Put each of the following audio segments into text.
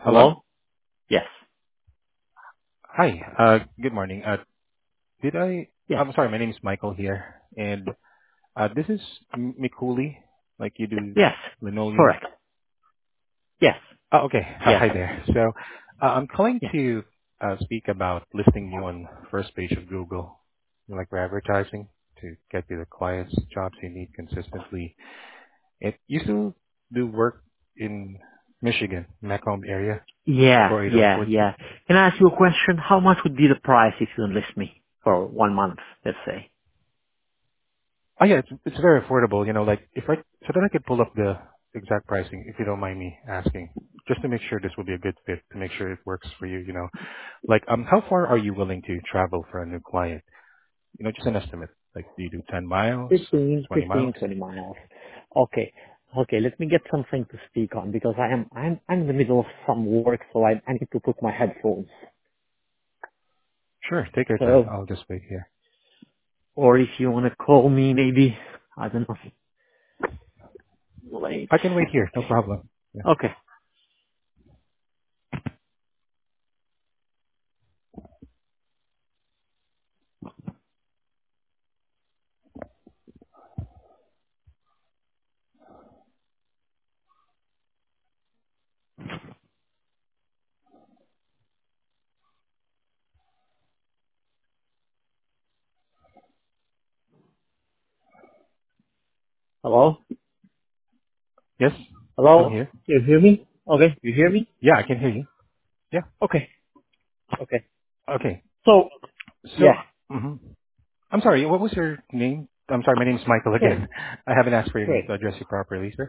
Hello? Hello? Yes. Hi. Good morning. Did I? Yes. I'm sorry, my name is Michael here, and this is Mikuli, like you do Yes. linoleum. Correct. Yes. Oh, okay. Yes. Hi there. So, I'm calling Yes. to speak about listing you on first page of Google, like for advertising to get you the clients, jobs you need consistently. You still do work in Michigan, Macomb area, Yeah. 48042. Yeah. Can I ask you a question? How much would be the price if you enlist me for 1 month, let's say? Oh yeah, it's very affordable. Like if I so that I could pull up the exact pricing, if you don't mind me asking, just to make sure this will be a good fit, to make sure it works for you. Like how far are you willing to travel for a new client? Just an estimate. Like do you do 10 miles, 15, 20 15, miles? 20 miles. Okay. Okay, let me get something to speak on because I'm in the middle of some work, so I need to put my headphones. Sure, take your time. So, I'll just wait here. or if you want to call me, maybe, I don't know, late. I can wait here, no problem. Yeah. Okay. Hello? Yes, I'm Hello? here. You hear me? Okay, you hear me? Yeah, I can hear you. Yeah. Okay. Okay. Okay. So, So, yeah. mhm. I'm sorry. What was your name? I'm sorry. My name is Michael Chris. again. I haven't asked for your name Chris. to address you properly, sir.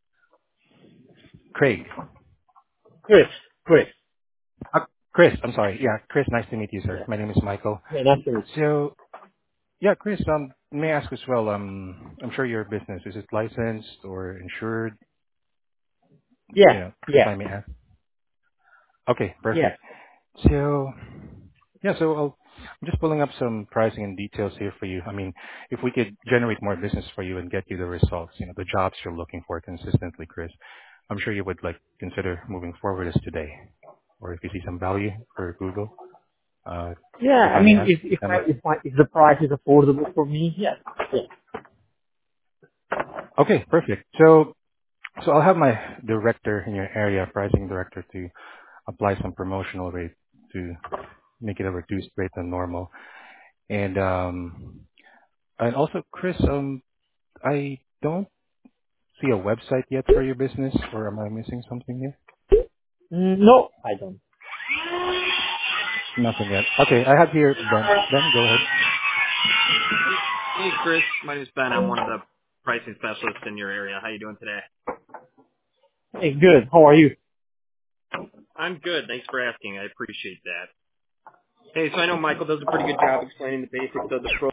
Craig. Chris. Chris. Uh, Chris, I'm sorry. Yeah, Chris, nice to meet you, sir. Yeah. My name is Michael. Yeah, nice to meet So, yeah, Chris, may I ask as well, I'm sure your business, is it licensed or insured? you. Yeah. If Yeah. I may ask. Okay, Yeah. perfect. So, yeah, I'm just pulling up some pricing and details here for you. I mean, if we could generate more business for you and get you the results, the jobs you're looking for consistently, Chris, I'm sure you would like consider moving forward as today. Or if you see some value for Google, if Yeah. I I may mean, ask. if the price is affordable for me, yeah. Yeah. Okay, perfect. So I'll have my director in your area, pricing director, to apply some promotional rate to make it a reduced rate than normal. And also, Chris, I don't see a website yet for your business, or am I missing something here? No, I don't. Nothing yet. Okay, I have here Ben. Ben, go ahead. Hey, Chris. My name's Ben. I'm one of the pricing specialists in your area. How you doing today? Hey, good. How are you? I'm good. Thanks for asking. I appreciate that. Hey, so I know Michael does a pretty good job explaining the basics of the pro